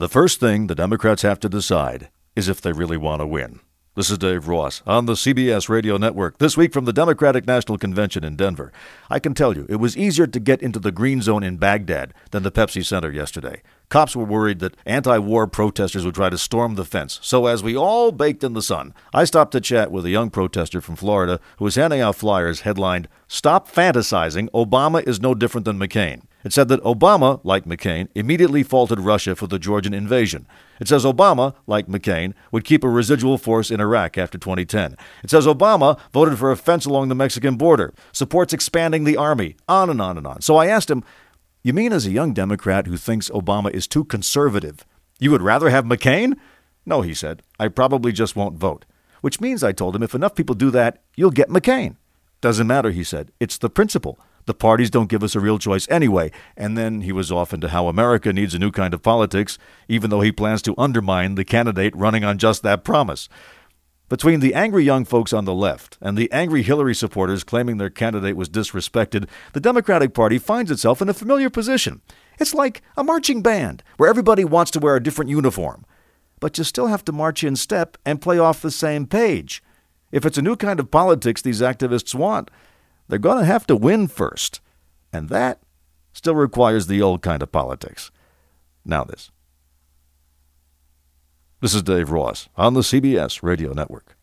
The first thing the Democrats have to decide is if they really want to win. This is Dave Ross on the CBS Radio Network. This week from the Democratic National Convention in Denver. I can tell you, it was easier to get into the green zone in Baghdad than the Pepsi Center yesterday. Cops were worried that anti-war protesters would try to storm the fence. So as we all baked in the sun, I stopped to chat with a young protester from Florida who was handing out flyers headlined, "Stop Fantasizing, Obama is no different than McCain." It said that Obama, like McCain, immediately faulted Russia for the Georgian invasion. It says Obama, like McCain, would keep a residual force in Iraq after 2010. It says Obama voted for a fence along the Mexican border, supports expanding the army, on and on and on. So I asked him, "You mean as a young Democrat who thinks Obama is too conservative, you would rather have McCain?" "No," he said, "I probably just won't vote." Which means, I told him, if enough people do that, you'll get McCain. "Doesn't matter," he said. "It's the principle. The parties don't give us a real choice anyway." And then he was off into how America needs a new kind of politics, even though he plans to undermine the candidate running on just that promise. Between the angry young folks on the left and the angry Hillary supporters claiming their candidate was disrespected, the Democratic Party finds itself in a familiar position. It's like a marching band, where everybody wants to wear a different uniform. But you still have to march in step and play off the same page. If it's a new kind of politics these activists want, they're going to have to win first. And that still requires the old kind of politics. Now this. This is Dave Ross on the CBS Radio Network.